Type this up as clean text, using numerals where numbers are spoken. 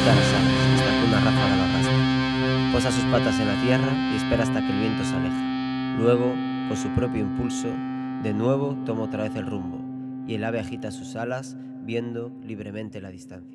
agita las alas hasta que una ráfaga lo arrastra. Posa sus patas en la tierra y espera hasta que el viento se aleje. Luego, con su propio impulso, de nuevo toma otra vez el rumbo, y el ave agita sus alas viendo libremente la distancia.